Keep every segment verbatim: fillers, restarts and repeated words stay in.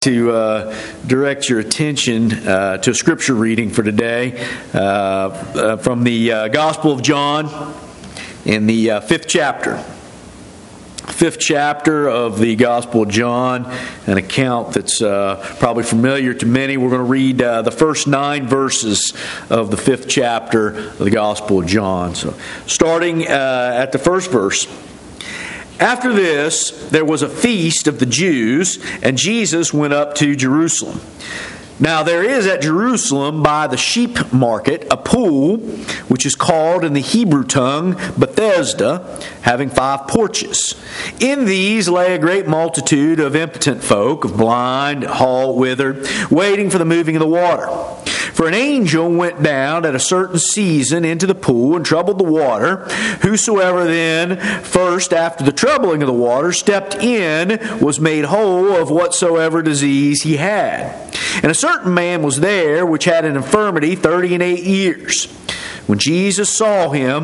to uh, direct your attention uh, to a scripture reading for today uh, uh, from the uh, Gospel of John in the uh, fifth chapter. Fifth chapter of the Gospel of John, an account that's uh, probably familiar to many. We're going to read uh, the first nine verses of the fifth chapter of the Gospel of John. So, starting uh, at the first verse. After this, there was a feast of the Jews, and Jesus went up to Jerusalem. Now there is at Jerusalem by the sheep market a pool, which is called in the Hebrew tongue Bethesda, having five porches. In these lay a great multitude of impotent folk, of blind, halt, withered, waiting for the moving of the water. For an angel went down at a certain season into the pool and troubled the water. Whosoever then first after the troubling of the water stepped in was made whole of whatsoever disease he had. And a certain man was there which had an infirmity thirty and eight years. When Jesus saw him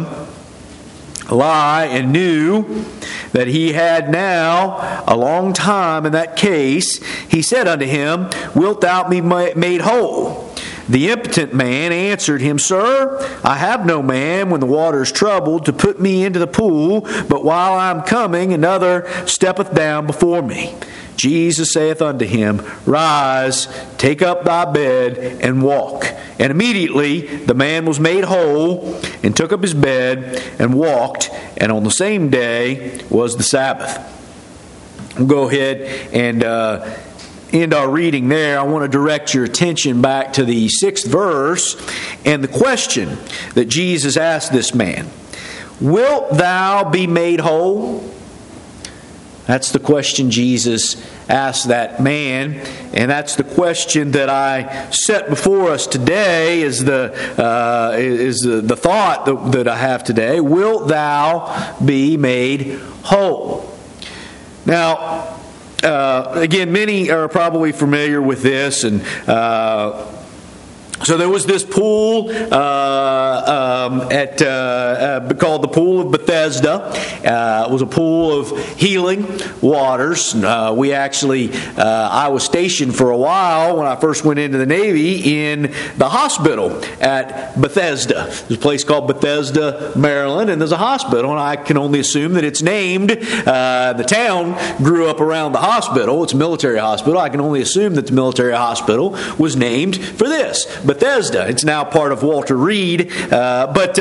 lie and knew that he had now a long time in that case, he said unto him, Wilt thou be made whole? The impotent man answered him, Sir, I have no man when the water is troubled to put me into the pool, but while I am coming, another steppeth down before me. Jesus saith unto him, Rise, take up thy bed, and walk. And immediately the man was made whole, and took up his bed, and walked. And on the same day was the Sabbath. We'll go ahead and uh, end our reading there. I want to direct your attention back to the sixth verse, and the question that Jesus asked this man. Wilt thou be made whole? That's the question Jesus asked that man, and that's the question that I set before us today. Is the uh, is the, the thought that, that I have today? Wilt thou be made whole? Now, uh, again, many are probably familiar with this, and. Uh, So there was this pool uh, um, at uh, uh, called the Pool of Bethesda. Uh, it was a pool of healing waters. Uh, we actually, uh, I was stationed for a while when I first went into the Navy in the hospital at Bethesda. There's a place called Bethesda, Maryland, and there's a hospital, and I can only assume that it's named. Uh, the town grew up around the hospital. It's a military hospital. I can only assume that the military hospital was named for this. Bethesda. It's now part of Walter Reed. Uh, but uh,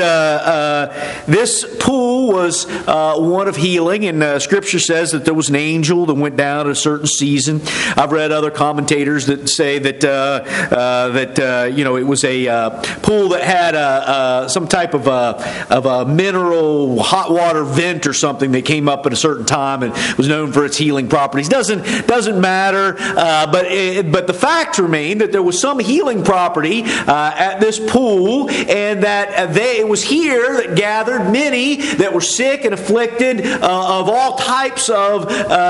uh, this pool was uh, one of healing, and uh, Scripture says that there was an angel that went down at a certain season. I've read other commentators that say that uh, uh, that uh, you know it was a uh, pool that had a, uh, some type of a, of a mineral hot water vent or something that came up at a certain time and was known for its healing properties. Doesn't doesn't matter. Uh, but it, but the fact remained that there was some healing property Uh, at this pool, and that uh, they, it was here that gathered many that were sick and afflicted uh, of all types of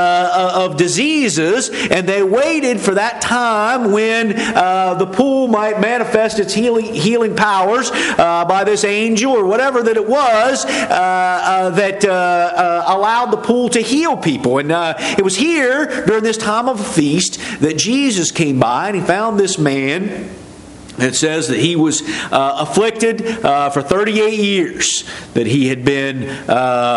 uh, of diseases, and they waited for that time when uh, the pool might manifest its healing healing powers uh, by this angel or whatever that it was uh, uh, that uh, uh, allowed the pool to heal people. And uh, it was here during this time of a feast that Jesus came by and he found this man. It says that he was uh, afflicted uh, for thirty-eight years, that he had been uh,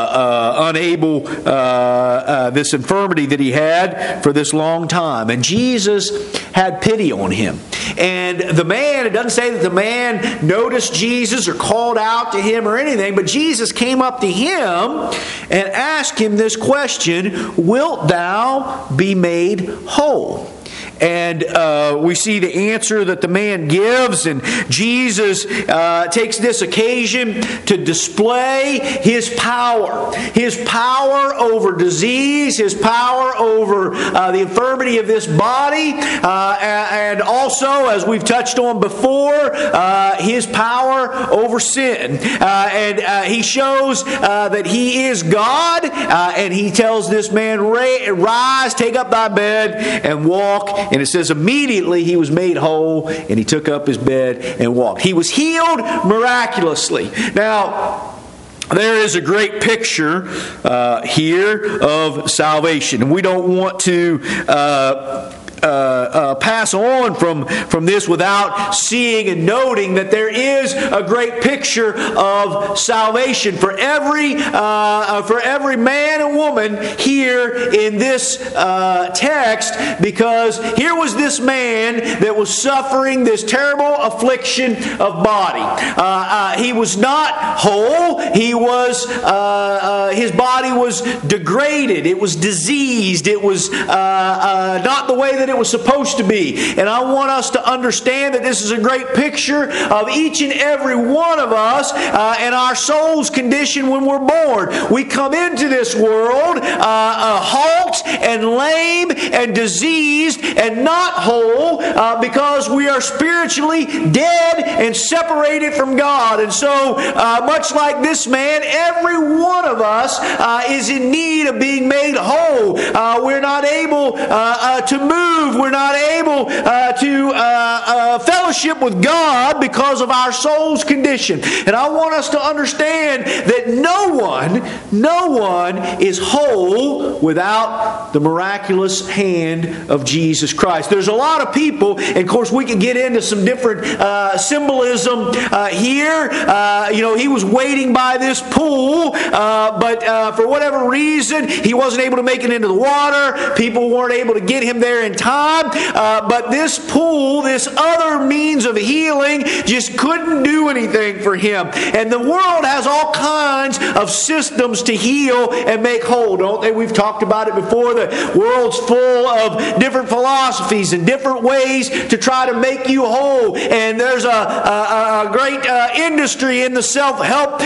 uh, unable, uh, uh, this infirmity that he had for this long time. And Jesus had pity on him. And the man, it doesn't say that the man noticed Jesus or called out to him or anything, but Jesus came up to him and asked him this question, Wilt thou be made whole? And uh, we see the answer that the man gives, and Jesus uh, takes this occasion to display His power. His power over disease, His power over uh, the infirmity of this body, uh, and also, as we've touched on before, uh, His power over sin. Uh, and uh, He shows uh, that He is God, uh, and He tells this man, Rise, take up thy bed, and walk. And it says immediately he was made whole and he took up his bed and walked. He was healed miraculously. Now, there is a great picture uh, here of salvation. And we don't want to uh, uh, uh, pass on from, from this without seeing and noting that there is a great picture of salvation for every uh, for every man and woman here in this uh, text, because here was this man that was suffering this terrible affliction of body. Uh, uh, he was not whole. He was uh, uh, his body was degraded. It was diseased. It was uh, uh, not the way that it was supposed to be. And I want us to understand that this is a great picture of each and every one of us uh, and our soul's condition when we're born. We come into this world uh, uh, halt and lame and diseased and not whole uh, because we are spiritually dead and separated from God. And so, uh, much like this man, every one of us uh, is in need of being made whole. Uh, we're not able uh, uh, to move. We're not able uh, to uh, uh, fellowship with God because of our soul's condition. And I want us to understand that no one, no one is whole without the miraculous hand of Jesus Christ. There's a lot of people, and of course we can get into some different uh, symbolism uh, here. Uh, you know, he was waiting by this pool, uh, but uh, for whatever reason, he wasn't able to make it into the water. People weren't able to get him there in time. Uh, but this pool, this other means of healing, just couldn't do anything for him. And the world has all kinds of systems to heal and make whole, don't they? We've talked about it before. The world's full of different philosophies and different ways to try to make you whole. And there's a, a, a great uh, industry in the self-help uh,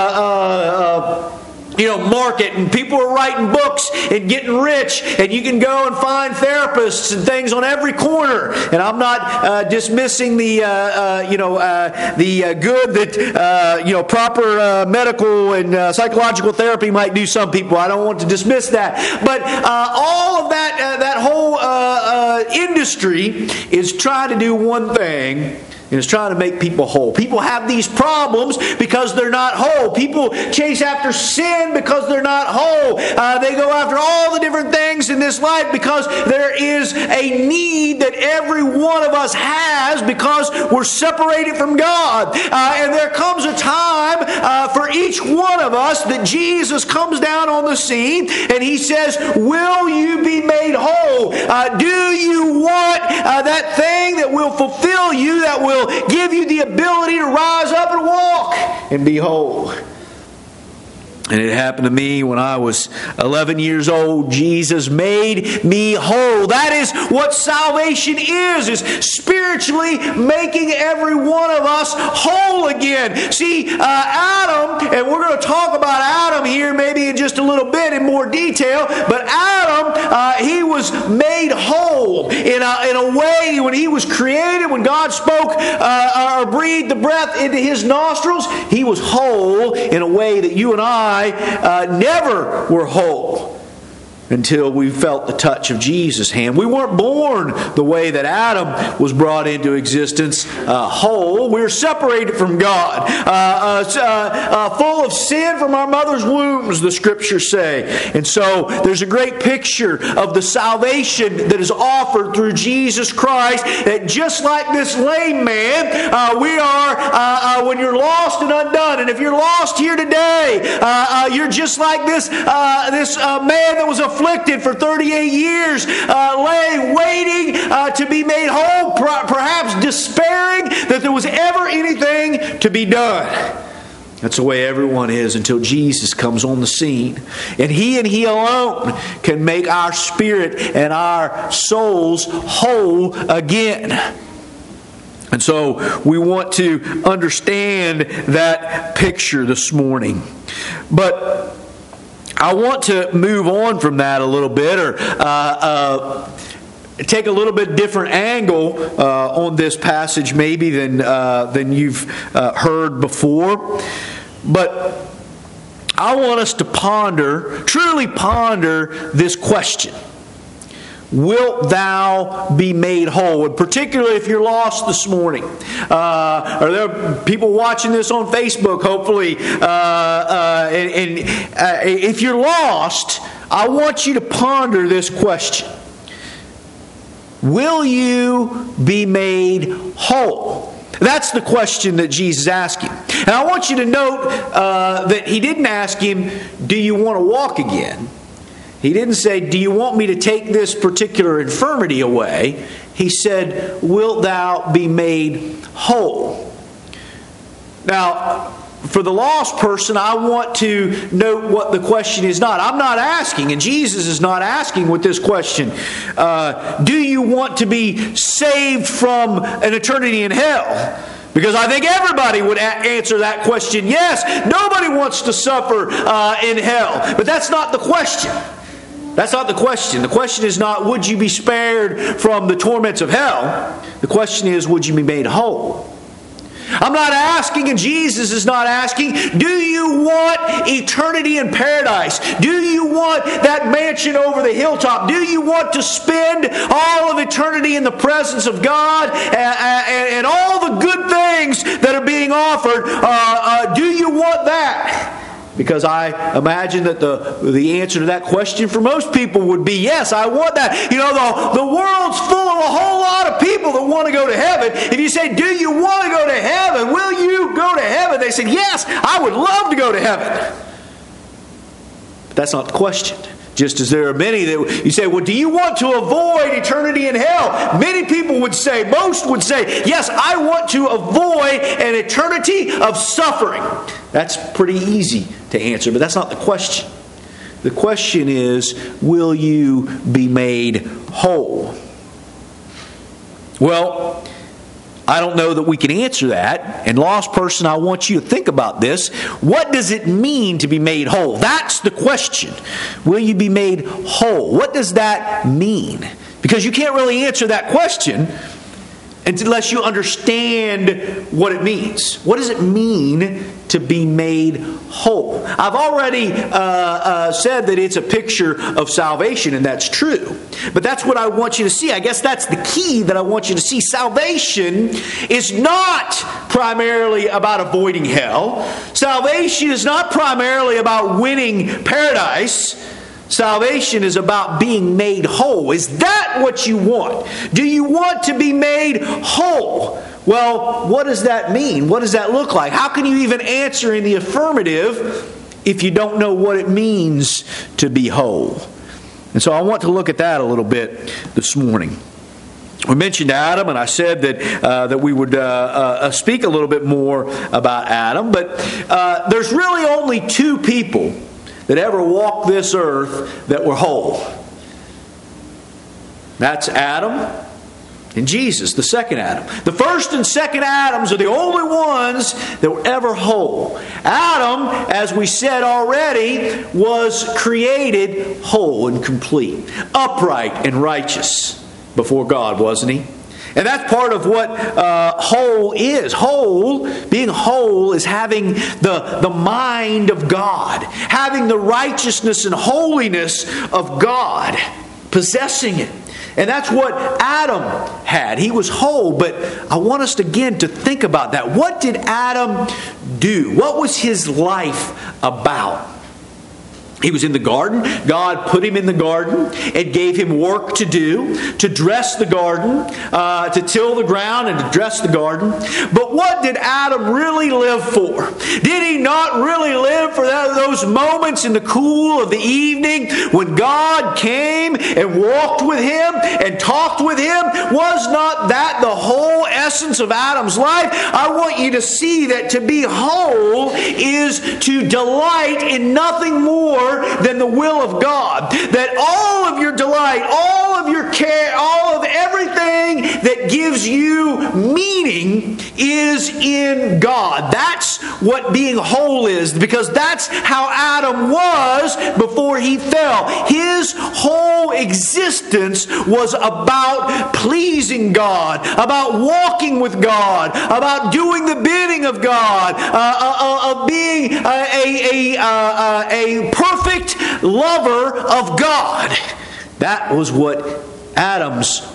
uh, uh, you know, market, and people are writing books and getting rich, and you can go and find therapists and things on every corner. And I'm not uh, dismissing the uh, uh, you know uh, the uh, good that uh, you know proper uh, medical and uh, psychological therapy might do some people. I don't want to dismiss that, but uh, all of that uh, that whole uh, uh, industry is trying to do one thing. And it's trying to make people whole. People have these problems because they're not whole. People chase after sin because they're not whole. Uh, they go after all the different things in this life because there is a need that every one of us has because we're separated from God. Uh, and there comes a time uh, for each one of us that Jesus comes down on the scene and He says, will you be made whole? Uh, do you want uh, that thing that will fulfill you, that will give you the ability to rise up and walk and be whole? And it happened to me when I was eleven years old. Jesus made me whole. That is what salvation is, is spiritually making every one of us whole again. See, uh, Adam, and we're going to talk about Adam here maybe in just a little bit in more detail, but Adam, uh, he was made whole in a, in a way when he was created, when God spoke uh, or breathed the breath into his nostrils, he was whole in a way that you and I Uh, never were whole until we felt the touch of Jesus' hand. We weren't born the way that Adam was brought into existence, uh, whole. We were separated from God, uh, uh, uh, full of sin from our mother's wombs, the Scriptures say. And so there's a great picture of the salvation that is offered through Jesus Christ, that just like this lame man, uh, we are, uh, uh, when you're lost and undone, and if you're lost here today, uh, uh, you're just like this, uh, this uh, man that was a afflicted for thirty-eight years, uh, laying, waiting uh, to be made whole, perhaps despairing that there was ever anything to be done. That's the way everyone is until Jesus comes on the scene. And He and He alone can make our spirit and our souls whole again. And so we want to understand that picture this morning. But I want to move on from that a little bit, or uh, uh, take a little bit different angle uh, on this passage maybe than uh, than you've uh, heard before. But I want us to ponder, truly ponder this question. Wilt thou be made whole? And particularly if you're lost this morning. Uh, are there people watching this on Facebook, hopefully? Uh, uh, and and uh, if you're lost, I want you to ponder this question. will you be made whole? That's the question that Jesus asked him. And I want you to note uh, that he didn't ask him, do you want to walk again? He didn't say, do you want me to take this particular infirmity away? He said, wilt thou be made whole? Now, for the lost person, I want to note what the question is not. I'm not asking, and Jesus is not asking with this question, uh, do you want to be saved from an eternity in hell? Because I think everybody would a- answer that question, yes. Nobody wants to suffer uh, in hell. But that's not the question. That's not the question. The question is not, would you be spared from the torments of hell? The question is, would you be made whole? I'm not asking, and Jesus is not asking, do you want eternity in paradise? Do you want that mansion over the hilltop? Do you want to spend all of eternity in the presence of God and, and, and all the good things that are being offered? Uh, uh, do you want that? Because I imagine that the, the answer to that question for most people would be, yes, I want that. You know, the, the world's full of a whole lot of people that want to go to heaven. If you say, do you want to go to heaven? Will you go to heaven? They say, yes, I would love to go to heaven. But that's not the question. Just as there are many that you say, well, do you want to avoid eternity in hell? Many people would say, most would say, yes, I want to avoid an eternity of suffering. That's pretty easy to answer, but that's not the question. The question is, will you be made whole? Well, I don't know that we can answer that. And lost person, I want you to think about this. What does it mean to be made whole? That's the question. Will you be made whole? What does that mean? Because you can't really answer that question unless you understand what it means. What does it mean to be made whole? I've already uh, uh, said that it's a picture of salvation, and that's true. But that's what I want you to see. I guess that's the key that I want you to see. Salvation is not primarily about avoiding hell. Salvation is not primarily about winning paradise. Salvation is about being made whole. Is that what you want? Do you want to be made whole? Well, what does that mean? What does that look like? How can you even answer in the affirmative if you don't know what it means to be whole? And so I want to look at that a little bit this morning. We mentioned Adam, and I said that uh, that we would uh, uh, speak a little bit more about Adam. But uh, there's really only two people that ever walked this earth that were whole. That's Adam and Jesus, the second Adam. The first and second Adams are the only ones that were ever whole. Adam, as we said already, was created whole and complete, upright and righteous before God, wasn't he? And that's part of what uh, whole is. Whole, being whole, is having the, the mind of God, having the righteousness and holiness of God, possessing it. And that's what Adam had. He was whole, but I want us again to think about that. What did Adam do? What was his life about? He was in the garden. God put him in the garden and gave him work to do, to dress the garden, uh, to till the ground and to dress the garden. But what did Adam really live for? Did he not really live for that, those moments in the cool of the evening when God came and walked with him and talked with him? Was not that the whole essence of Adam's life? I want you to see that to be whole is to delight in nothing more than the will of God. That all of your delight, all of your care, all of everything that gives you meaning is in God. That's what being whole is, because that's how Adam was before he fell. His whole existence was about pleasing God, about walking with God, about doing the bidding of God, uh, uh, of being a, a, a, uh, a perfect lover of God. That was what Adam's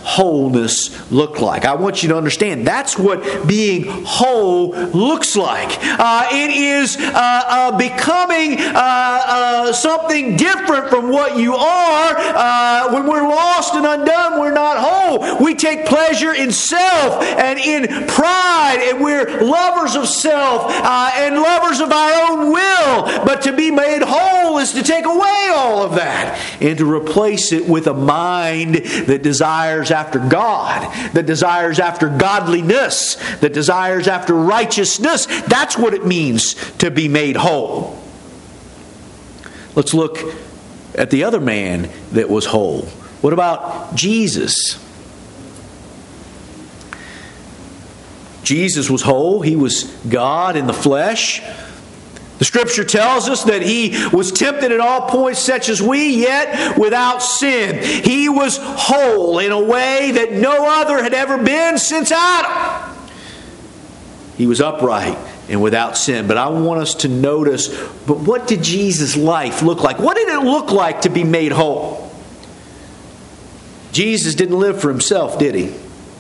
wholeness look like? I want you to understand that's what being whole looks like. Uh, it is uh, uh, becoming uh, uh, something different from what you are. Uh, when we're lost and undone, we're not whole. We take pleasure in self and in pride, and we're lovers of self uh, and lovers of our own will. But to be made whole is to take away all of that and to replace it with a mind that desires after God, that desires after godliness, that desires after righteousness. That's what it means to be made whole. Let's look at the other man that was whole. What about Jesus? Jesus was whole. He was God in the flesh. The Scripture tells us that He was tempted at all points such as we, yet without sin. He was whole in a way that no other had ever been since Adam. He was upright and without sin. But I want us to notice, but what did Jesus' life look like? What did it look like to be made whole? Jesus didn't live for Himself, did He?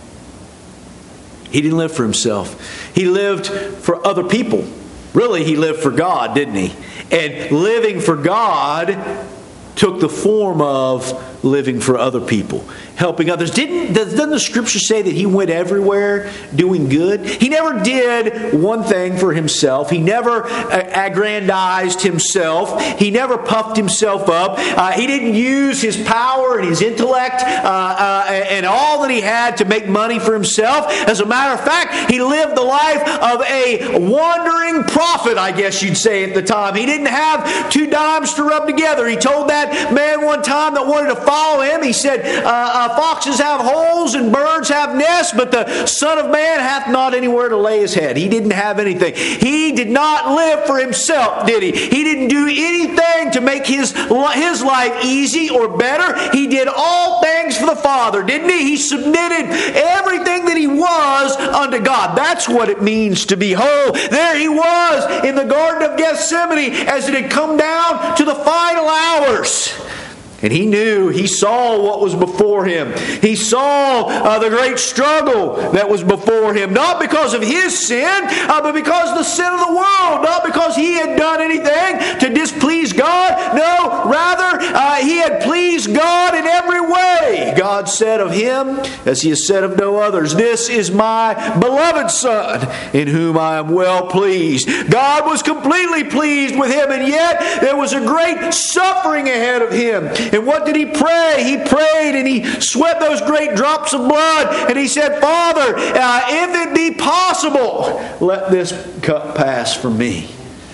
He didn't live for Himself. He lived for other people. Really, He lived for God, didn't He? And living for God took the form of living for other people, helping others. Didn't doesn't the Scripture say that He went everywhere doing good? He never did one thing for Himself. He never aggrandized Himself. He never puffed Himself up. Uh, he didn't use His power and His intellect uh, uh, and all that He had to make money for Himself. As a matter of fact, He lived the life of a wandering prophet, I guess you'd say at the time. He didn't have two dimes to rub together. He told that man one time that wanted to follow Him, He said, uh, uh, foxes have holes and birds have nests, but the Son of Man hath not anywhere to lay His head. He didn't have anything. He did not live for Himself, did He? He didn't do anything to make His, his life easy or better. He did all things for the Father, didn't He? He submitted everything that He was unto God. That's what it means to be whole. There He was in the Garden of Gethsemane as it had come down to the final hours. And He knew, He saw what was before Him. He saw uh, the great struggle that was before Him. Not because of His sin, uh, but because of the sin of the world. Not because He had done anything to displease God. No, rather, uh, He had pleased God in every way. God said of Him, as He has said of no others, "This is my beloved Son, in whom I am well pleased." God was completely pleased with Him, and yet there was a great suffering ahead of Him. And what did He pray? He prayed and He sweat those great drops of blood. And He said, "Father, uh, if it be possible, let this cup pass from me.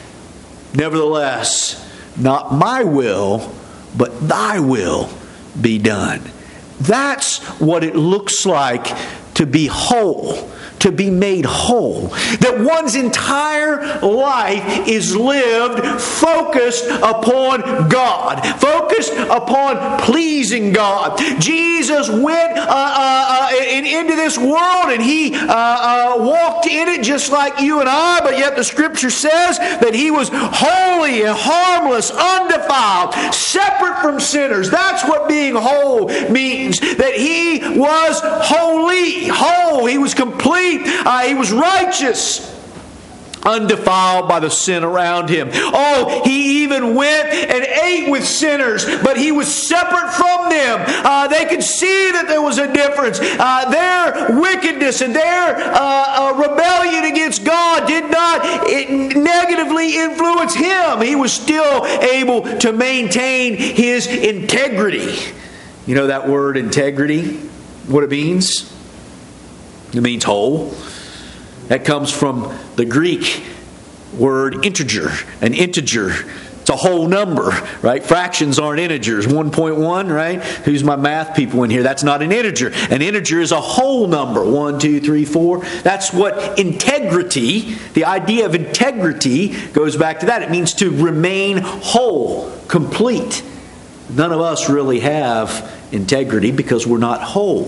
Nevertheless, not my will, but Thy will be done." That's what it looks like to be whole. To be made whole. That one's entire life is lived focused upon God. Focused upon pleasing God. Jesus went uh, uh, uh, in, into this world and He uh, uh, walked in it just like you and I, but yet the Scripture says that He was holy and harmless, undefiled, separate from sinners. That's what being whole means. That He was holy, whole. He was complete. Uh, he was righteous, undefiled by the sin around Him. Oh, He even went and ate with sinners, but He was separate from them. Uh, they could see that there was a difference. Uh, their wickedness and their uh, uh, rebellion against God did not it negatively influence Him. He was still able to maintain His integrity. You know that word integrity? What it means? It means whole. That comes from the Greek word integer. An integer. It's a whole number, right? Fractions aren't integers. one point one, right? Who's my math people in here? That's not an integer. An integer is a whole number. one, two, three, four. That's what integrity, the idea of integrity goes back to that. It means to remain whole, complete. None of us really have integrity because we're not whole.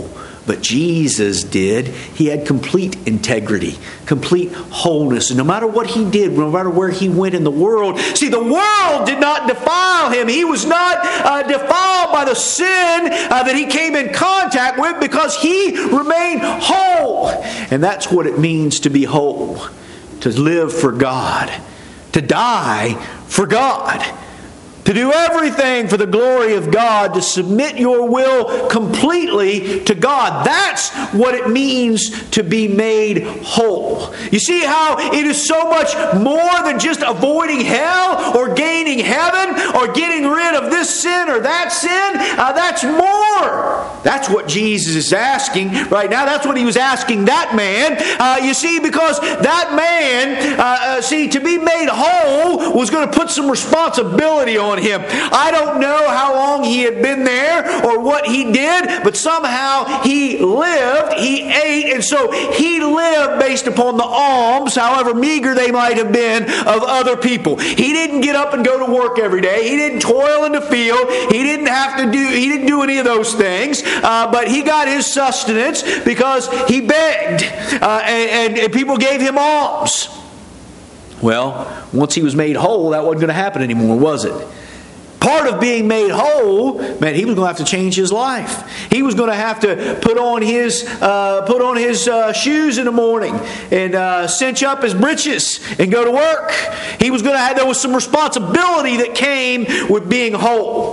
But Jesus did. He had complete integrity, complete wholeness. And no matter what He did, no matter where He went in the world, see, the world did not defile Him. He was not uh, defiled by the sin uh, that He came in contact with, because He remained whole. And that's what it means to be whole, to live for God, to die for God, to do everything for the glory of God, to submit your will completely to God. That's what it means to be made whole. You see how it is so much more than just avoiding hell or gaining heaven or getting rid of this sin or that sin? Uh, that's more. That's what Jesus is asking right now. That's what He was asking that man. Uh, you see, because that man, uh, uh, see, to be made whole was going to put some responsibility on him. I don't know how long he had been there or what he did, but somehow he lived, he ate, and so he lived based upon the alms, however meager they might have been, of other people. He didn't get up and go to work every day. He didn't toil in the field. He didn't have to do, he didn't do any of those things, uh, but he got his sustenance because he begged, uh, and, and, and people gave him alms. Well, once he was made whole, that wasn't going to happen anymore, was it? Part of being made whole meant he was going to have to change his life. He was going to have to put on his uh, put on his uh, shoes in the morning and uh, cinch up his breeches and go to work. He was going to have there was some responsibility that came with being whole.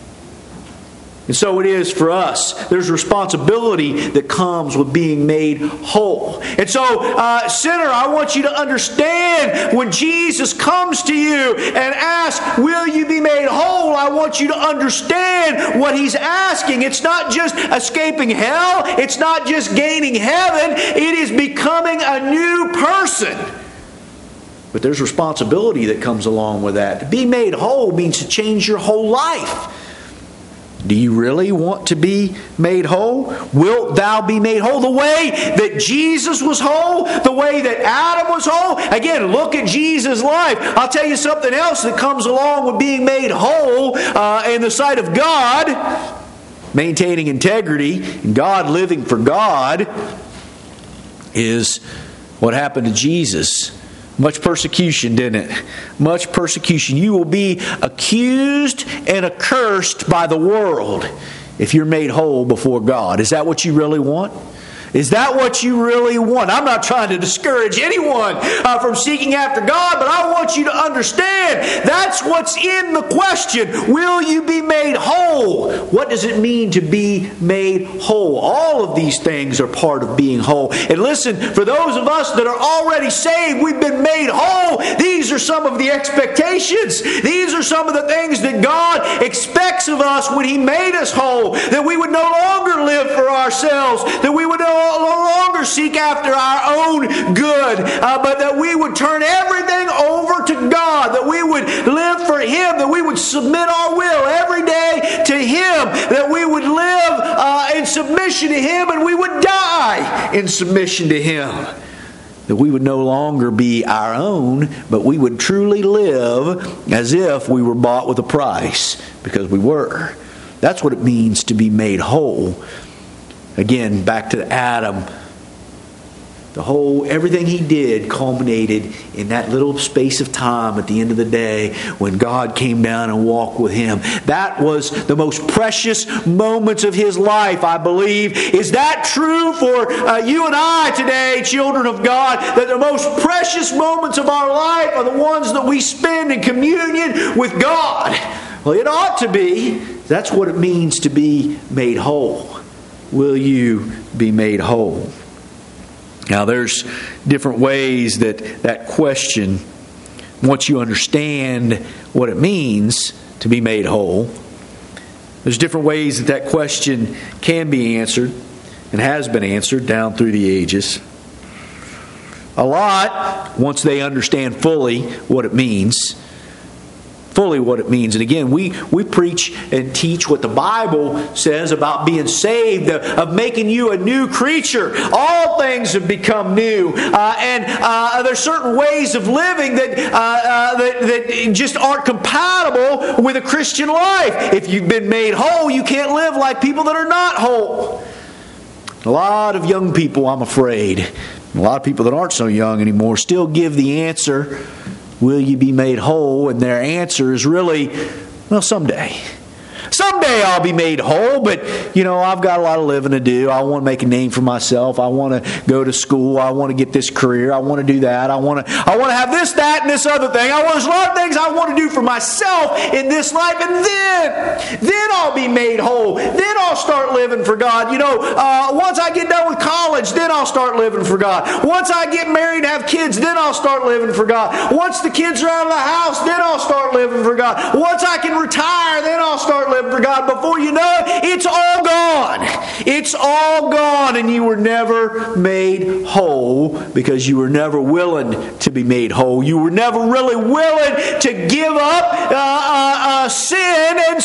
And so it is for us. There's responsibility that comes with being made whole. And so, uh, sinner, I want you to understand when Jesus comes to you and asks, will you be made whole? I want you to understand what He's asking. It's not just escaping hell. It's not just gaining heaven. It is becoming a new person. But there's responsibility that comes along with that. To be made whole means to change your whole life. Do you really want to be made whole? Wilt thou be made whole? The way that Jesus was whole, the way that Adam was whole. Again, look at Jesus' life. I'll tell you something else that comes along with being made whole uh, in the sight of God. Maintaining integrity and God living for God is what happened to Jesus. Much persecution, didn't it? Much persecution. You will be accused and accursed by the world if you're made whole before God. Is that what you really want? Is that what you really want? I'm not trying to discourage anyone uh, from seeking after God, but I want you to understand that's what's in the question. Will you be made whole? What does it mean to be made whole? All of these things are part of being whole. And listen, for those of us that are already saved, we've been made whole. These are some of the expectations. These are some of the things that God expects of us when He made us whole. That we would no longer live for ourselves. That we would no no longer seek after our own good, uh, but that we would turn everything over to God, that we would live for Him, that we would submit our will every day to Him, that we would live uh, in submission to Him, and we would die in submission to Him. That we would no longer be our own, but we would truly live as if we were bought with a price, because we were. That's what it means to be made whole. Again, back to Adam. The whole, everything he did culminated in that little space of time at the end of the day when God came down and walked with him. That was the most precious moments of his life, I believe. Is that true for uh, you and I today, children of God? That the most precious moments of our life are the ones that we spend in communion with God? Well, it ought to be. That's what it means to be made whole. Will you be made whole? Now, there's different ways that that question, once you understand what it means to be made whole, there's different ways that that question can be answered and has been answered down through the ages. A lot, once they understand fully what it means, fully what it means. And again, we, we preach and teach what the Bible says about being saved, of making you a new creature. All things have become new. Uh, and uh, there's certain ways of living that, uh, uh, that, that just aren't compatible with a Christian life. If you've been made whole, you can't live like people that are not whole. A lot of young people, I'm afraid, a lot of people that aren't so young anymore, still give the answer, will you be made whole? And their answer is really, well, someday. Someday I'll be made whole, but, you know, I've got a lot of living to do. I want to make a name for myself. I want to go to school. I want to get this career. I want to do that. I want to I want to have this, that, and this other thing. I want, there's a lot of things I want to do for myself in this life, and then, then I'll be made whole. Then I'll start living for God. You know, uh, once I get done with college, then I'll start living for God. Once I get married and have kids, then I'll start living for God. Once the kids are out of the house, then I'll start living for God. Once I can retire, then I'll start living for God. Before you know it, it's all gone. It's all gone, and you were never made whole because you were never willing to be made whole. You were never really willing to give up uh, uh, uh, sin and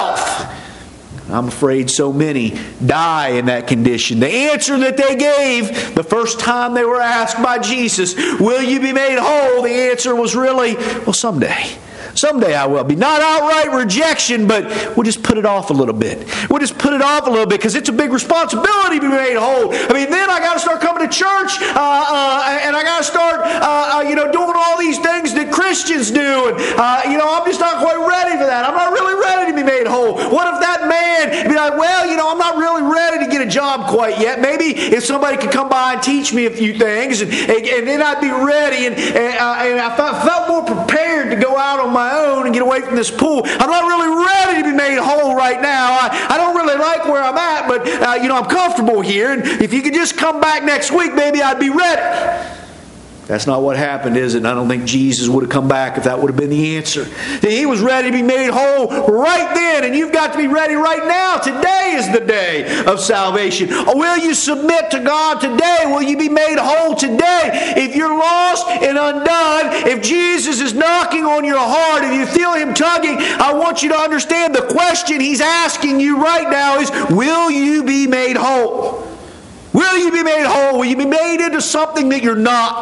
self. I'm afraid so many die in that condition. The answer that they gave the first time they were asked by Jesus, will you be made whole? The answer was really, well, someday. Someday I will be. Not outright rejection, but we'll just put it off a little bit. We'll just put it off a little bit because it's a big responsibility to be made whole. I mean, then I got to start coming to church, uh, uh, and I got to start, uh, uh, you know, doing all these things that Christians do. And uh, you know, I'm just not quite ready for that. I'm not really ready to be made whole. What if that man be like, well, you know, I'm not really ready to get a job quite yet. Maybe if somebody could come by and teach me a few things, and, and, and then I'd be ready, and, and, uh, and I felt more prepared to go out on my own and get away from this pool. I'm not really ready to be made whole right now. I, I don't really like where I'm at, but uh, you know, I'm comfortable here, and if you could just come back next week, maybe I'd be ready. That's not what happened, is it? And I don't think Jesus would have come back if that would have been the answer. He was ready to be made whole right then, and you've got to be ready right now. Today is the day of salvation. Will you submit to God today? Will you be made whole today? If you're lost and undone, if Jesus is knocking on your heart, if you feel Him tugging, I want you to understand the question He's asking you right now is, will you be made whole? Will you be made whole? Will you be made into something that you're not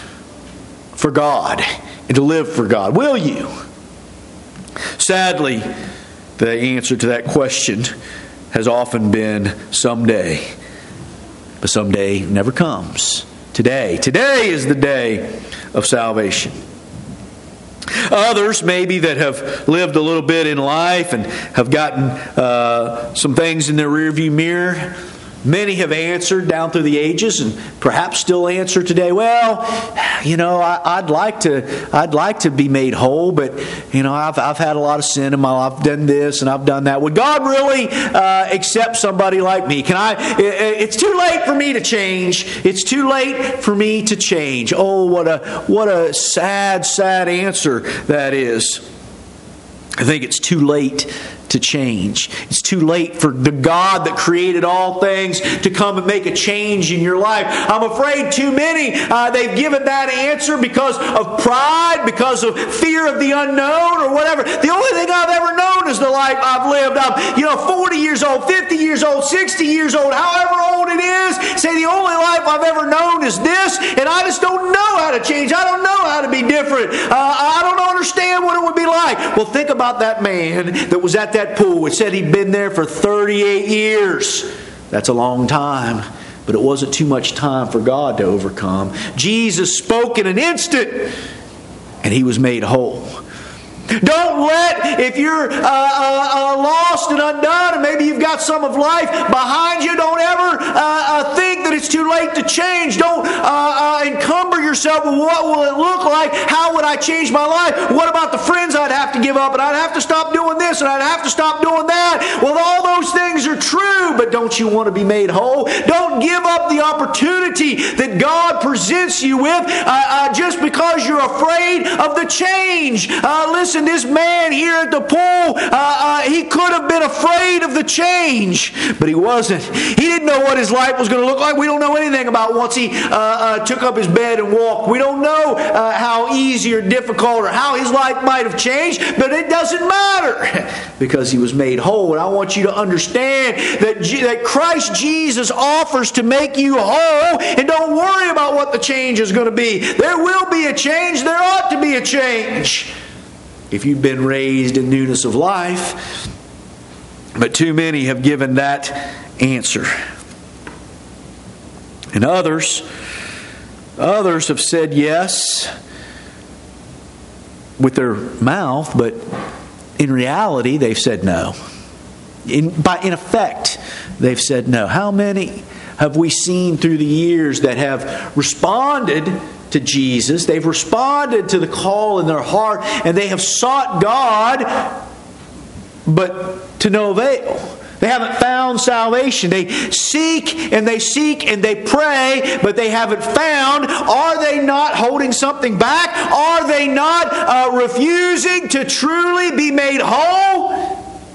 for God and to live for God? Will you? Sadly, the answer to that question has often been someday. But someday never comes. Today. Today is the day of salvation. Others, maybe, that have lived a little bit in life and have gotten uh, some things in their rearview mirror. Many have answered down through the ages, and perhaps still answer today. Well, you know, I, I'd like to, I'd like to be made whole, but you know, I've I've had a lot of sin in my life. I've done this and I've done that. Would God really uh, accept somebody like me? Can I? It, it's too late for me to change. It's too late for me to change. Oh, what a what a sad, sad answer that is. I think it's too late to change. It's too late for the God that created all things to come and make a change in your life. I'm afraid too many, uh, they've given that answer because of pride, because of fear of the unknown or whatever. The only thing I've ever known is the life I've lived. I'm, you know, forty years old, fifty years old, sixty years old, however old it is. Say the only life I've ever known is this, and I just don't know how to change. I don't know how to be different. Uh, I don't understand what it would be like. Well, think about that man that was at that pool. It said he'd been there for thirty-eight years. That's a long time, but it wasn't too much time for God to overcome. Jesus spoke in an instant, and he was made whole. Don't let, if you're uh, uh, uh, lost and undone, and maybe you've got some of life behind you, don't ever uh, uh, think that it's too late to change. Don't uh, uh, encumber yourself with what will it look like? How would I change my life? What about the friends I'd have to give up? And I'd have to stop doing this, and I'd have to stop doing that. Well, all those things are true, but don't you want to be made whole? Don't give up the opportunity that God presents you with uh, uh, just because you're afraid of the change. Uh, listen, this man here at the pool, uh, uh, he could have been afraid of the change, but he wasn't. He didn't know what his life was going to look like. We don't know anything about once he uh, uh, took up his bed and walked. We don't know uh, how easy or difficult or how his life might have changed, but it doesn't matter because he was made whole. And I want you to understand that, G- that Christ Jesus offers to make you whole, and don't worry about what the change is going to be. There will be a change. There ought to be a change if you've been raised in newness of life. But too many have given that answer. And others, others have said yes with their mouth, but in reality, they've said no. In, by, in effect, they've said no. How many have we seen through the years that have responded to Jesus? They've responded to the call in their heart, and they have sought God, but to no avail. They haven't found salvation. They seek and they seek and they pray, but they haven't found. Are they not holding something back? Are they not uh, refusing to truly be made whole?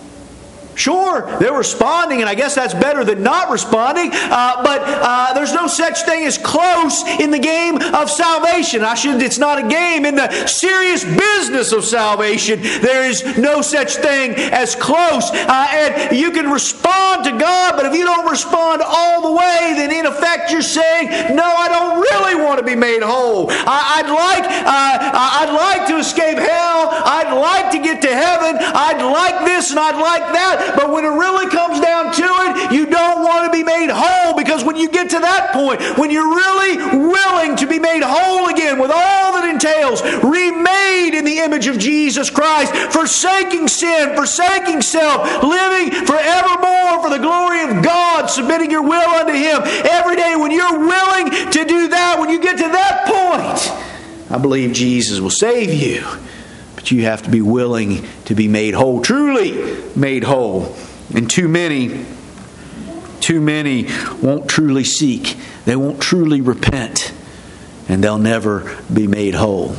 Sure, they're responding, and I guess that's better than not responding, uh, but uh, there's no such thing as close in the game of salvation. I shouldn't, it's not a game. In the serious business of salvation, there is no such thing as close. Uh, and you can respond to God, but if you don't respond all the way, then in effect you're saying, no, I don't really want to be made whole. I, I'd like, uh, I'd like to escape hell. I'd like to get to heaven. I'd like this and I'd like that. But when it really comes down to it, you don't want to be made whole, because when you get to that point, when you're really willing to be made whole again with all that entails, remade in the image of Jesus Christ, forsaking sin, forsaking self, living forevermore for the glory of God, submitting your will unto Him every day, when you're willing to do that, when you get to that point, I believe Jesus will save you. But you have to be willing to be made whole, truly made whole. And too many, too many won't truly seek. They won't truly repent. And they'll never be made whole.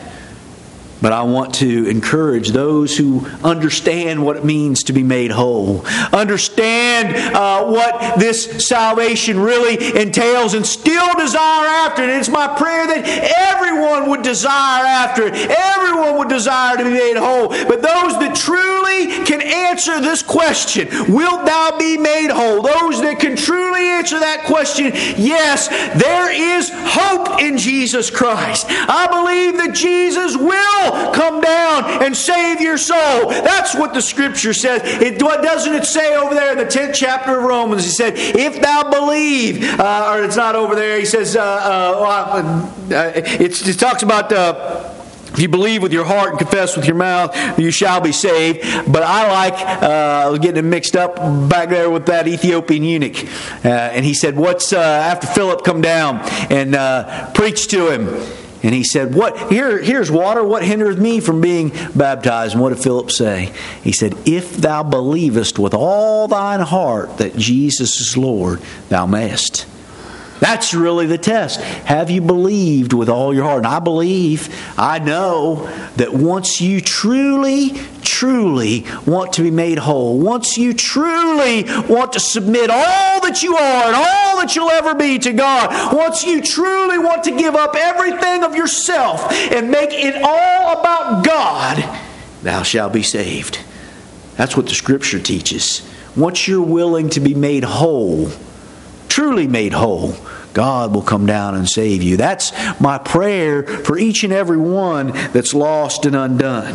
But I want to encourage those who understand what it means to be made whole. Understand uh, what this salvation really entails and still desire after it. And it's my prayer that everyone would desire after it. Everyone would desire to be made whole. But those that truly can answer this question, wilt thou be made whole? Those that can truly answer that question, yes, there is hope in Jesus Christ. I believe that Jesus will come down and save your soul. That's what the Scripture says. It doesn't it say over there in the tenth chapter of Romans? He said, "If thou believe," uh, or it's not over there. He says, uh, uh, uh, it's, it talks about. Uh, If you believe with your heart and confess with your mouth, you shall be saved. But I like uh, getting it mixed up back there with that Ethiopian eunuch. Uh, and he said, "What's uh, after Philip come down and uh, preached to him?" And he said, "What? Here, here's water. What hindereth me from being baptized?" And what did Philip say? He said, "If thou believest with all thine heart that Jesus is Lord, thou mayest." That's really the test. Have you believed with all your heart? And I believe, I know that once you truly, truly want to be made whole, once you truly want to submit all that you are and all that you'll ever be to God, once you truly want to give up everything of yourself and make it all about God, thou shalt be saved. That's what the Scripture teaches. Once you're willing to be made whole, truly made whole, God will come down and save you. That's my prayer for each and every one that's lost and undone.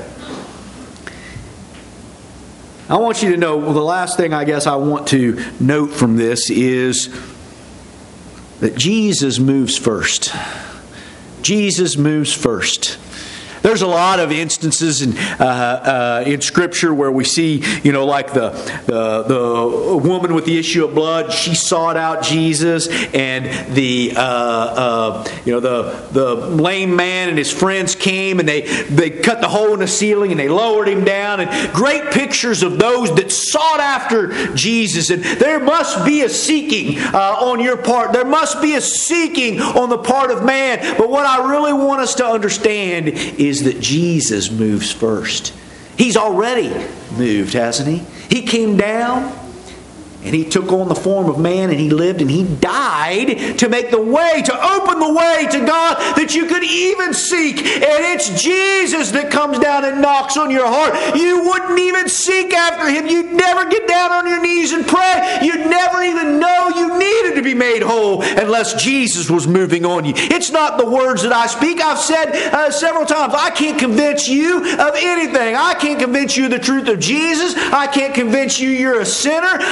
I want you to know, well, the last thing I guess I want to note from this is that Jesus moves first. Jesus moves first. There's a lot of instances in uh, uh, in Scripture where we see, you know, like the, the the woman with the issue of blood. She sought out Jesus, and the uh, uh, you know the the lame man and his friends came, and they they cut the hole in the ceiling and they lowered him down. And great pictures of those that sought after Jesus. And there must be a seeking uh, on your part. There must be a seeking on the part of man. But what I really want us to understand is is that Jesus moves first. He's already moved, hasn't He? He came down and He took on the form of man, and He lived and He died to make the way, to open the way to God that you could even seek. And it's Jesus that comes down and knocks on your heart. You wouldn't even seek after Him. You'd never get down on your knees and pray. You'd never even know you needed to be made whole unless Jesus was moving on you. It's not the words that I speak. I've said uh, several times, I can't convince you of anything. I can't convince you of the truth of Jesus. I can't convince you you're a sinner. I can't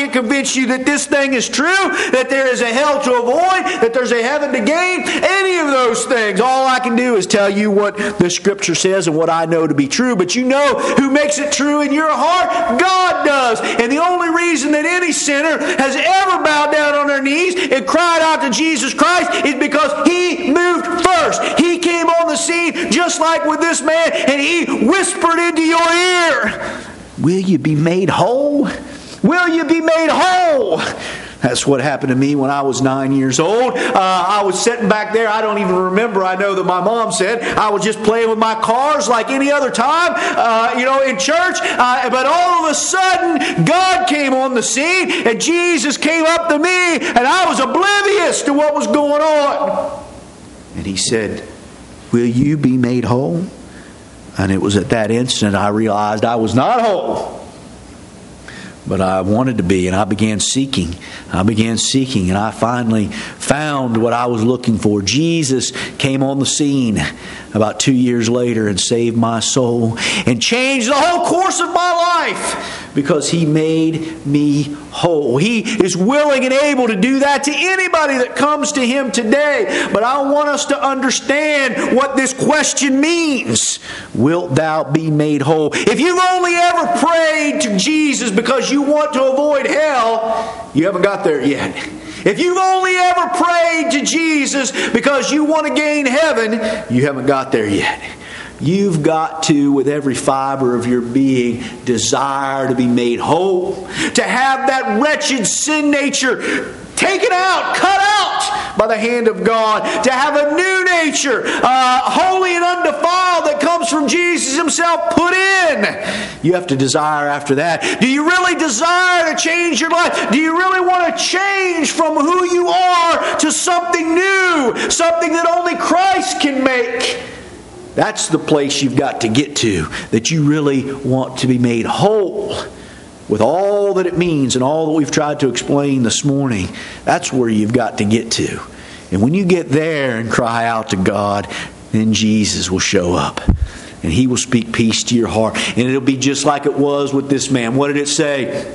can convince you that this thing is true, that there is a hell to avoid, that there's a heaven to gain, any of those things. All I can do is tell you what the Scripture says and what I know to be true. But you know who makes it true in your heart? God does. And the only reason that any sinner has ever bowed down on their knees and cried out to Jesus Christ is because He moved first. He came on the scene just like with this man, and He whispered into your ear, will you be made whole? Will you be made whole? That's what happened to me when I was nine years old. Uh, I was sitting back there. I don't even remember. I know that my mom said I was just playing with my cars like any other time, uh, you know, in church. Uh, but all of a sudden, God came on the scene, and Jesus came up to me, and I was oblivious to what was going on. And He said, will you be made whole? And it was at that instant I realized I was not whole. But I wanted to be, and I began seeking. I began seeking, and I finally found what I was looking for. Jesus came on the scene about two years later and saved my soul and changed the whole course of my life because He made me whole. He is willing and able to do that to anybody that comes to Him today. But I want us to understand what this question means. Wilt thou be made whole? If you've only ever prayed to Jesus because you want to avoid hell, you haven't got there yet. If you've only ever prayed to Jesus because you want to gain heaven, you haven't got there yet. You've got to, with every fiber of your being, desire to be made whole. To have that wretched sin nature taken out, cut out by the hand of God. To have a new nature, uh, holy and undefiled, that comes from Jesus Himself, put in. You have to desire after that. Do you really desire to change your life? Do you really want to change from who you are to something new? Something that only Christ can make? That's the place you've got to get to, that you really want to be made whole with all that it means and all that we've tried to explain this morning. That's where you've got to get to. And when you get there and cry out to God, then Jesus will show up. And He will speak peace to your heart. And it'll be just like it was with this man. What did it say?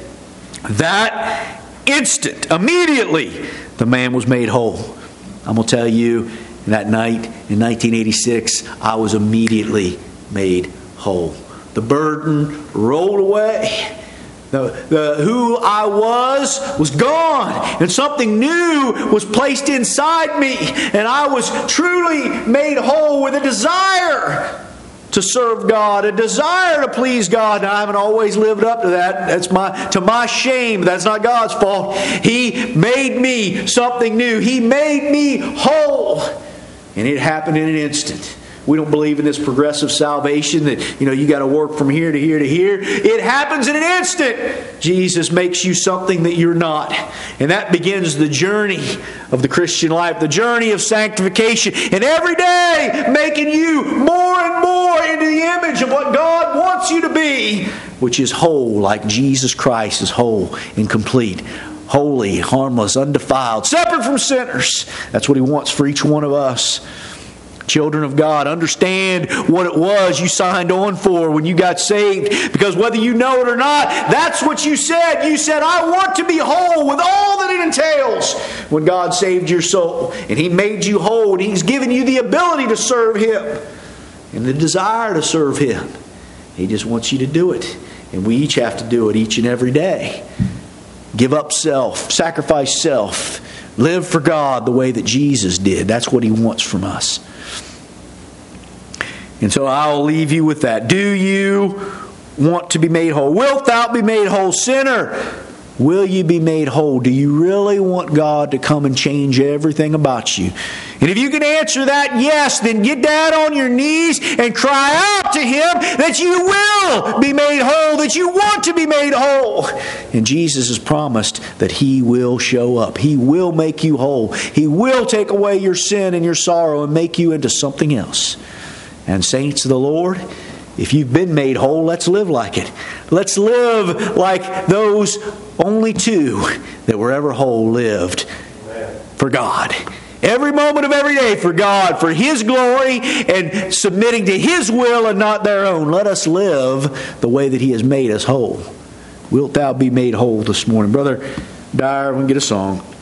That instant, immediately, the man was made whole. I'm going to tell you, that night in nineteen eighty-six, I was immediately made whole. The burden rolled away. The, the who I was was gone, and something new was placed inside me, and I was truly made whole with a desire to serve God, a desire to please God. Now, I haven't always lived up to that. That's my to my shame. That's not God's fault. He made me something new. He made me whole. And it happened in an instant. We don't believe in this progressive salvation that, you know, you got to work from here to here to here. It happens in an instant. Jesus makes you something that you're not. And that begins the journey of the Christian life, the journey of sanctification. And every day making you more and more into the image of what God wants you to be, which is whole, like Jesus Christ is whole and complete. Holy, harmless, undefiled, separate from sinners. That's what He wants for each one of us. Children of God, understand what it was you signed on for when you got saved. Because whether you know it or not, that's what you said. You said, I want to be whole with all that it entails when God saved your soul. And He made you whole. And He's given you the ability to serve Him and the desire to serve Him. He just wants you to do it. And we each have to do it each and every day. Give up self, sacrifice self, live for God the way that Jesus did. That's what He wants from us. And so I'll leave you with that. Do you want to be made whole? Wilt thou be made whole, sinner? Will you be made whole? Do you really want God to come and change everything about you? And if you can answer that yes, then get down on your knees and cry out to Him that you will be made whole, that you want to be made whole. And Jesus has promised that He will show up. He will make you whole. He will take away your sin and your sorrow and make you into something else. And saints of the Lord, if you've been made whole, let's live like it. Let's live like those only two that were ever whole lived for God. Every moment of every day for God, for His glory, and submitting to His will and not their own. Let us live the way that He has made us whole. wilt thou be made whole this morning. Brother Dyer, we can get a song.